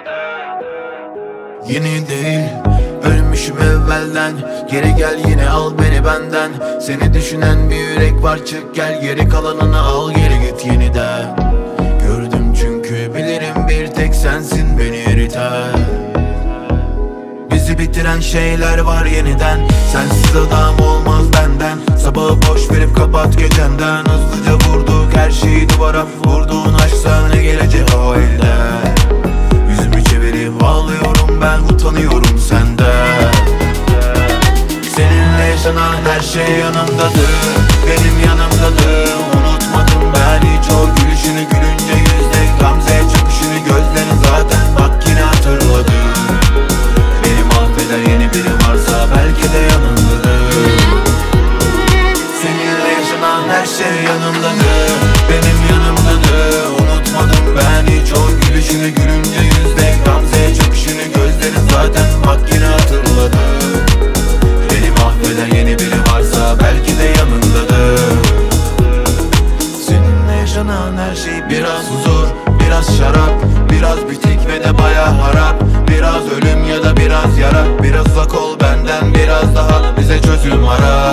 Yeni değil, ölmüşüm evvelden. Geri gel yine al beni benden. Seni düşünen bir yürek var, çık gel. Geri kalanını al, geri git yeniden. Gördüm çünkü bilirim bir tek sensin beni eriten. Bizi bitiren şeyler var yeniden. Sensiz adam olmaz benden. Sabahı boş verip kapat gecenden. Hızlıca vurduk her şeyi duvara. Vurduğun aşksa ne gelecek o elden. Yüzümü çevirip ağlıyorum ben, utanıyorum senden. Seninle yaşanan her şey yanımdadır, benim yanımdadır. Unutmadım ben hiç o gülüşünü, gülünce yüzde gamze çöküşünü. Gözlerin zaten bak yine hatırladım. Beni mahveder yeni biri varsa belki de yanımdadır. Seninle yaşanan her şey yanımdadır, benim yanımdadır. Unutmadım ben hiç o gülüşünü, gülünce yüzde gamze çöküşünü. Gözlerin zaten bak yine hatırladım. Beni mahveder yeni biri varsa belki de yanındadır. Seninle yaşanan her şey biraz huzur, biraz şarap, biraz bitik ve de baya harap. Biraz ölüm ya da biraz yara. Biraz uzak ol benden, biraz daha bize çözüm ara.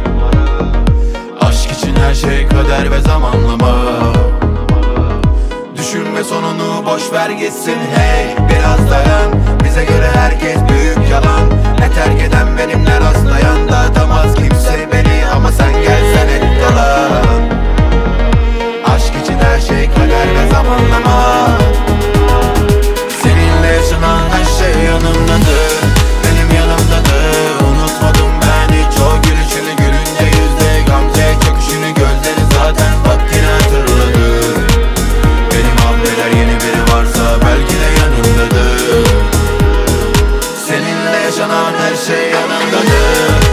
Aşk için her şey kader ve zamanlama. Düşünme sonunu, boş ver gitsin hey. Biraz dayan, bize göre herkes büyük yalan. Ne terk eden benim ne rastlayan. Dağıtamaz kimse beni ama sen gelsen hep kalan. Aşk için her şey kader ve zamanlama. Seninle yaşanan her şey yanımdadır, benim yanımdadır. Unutmadım ben hiç o gülüşünü, gülünce yüzde gamze çöküşünü. Gözleri zaten bak yine hatırladı. Beni mahveder yeni biri varsa belki de yanımdadır. Seninle yaşanan her şey yanımdadır.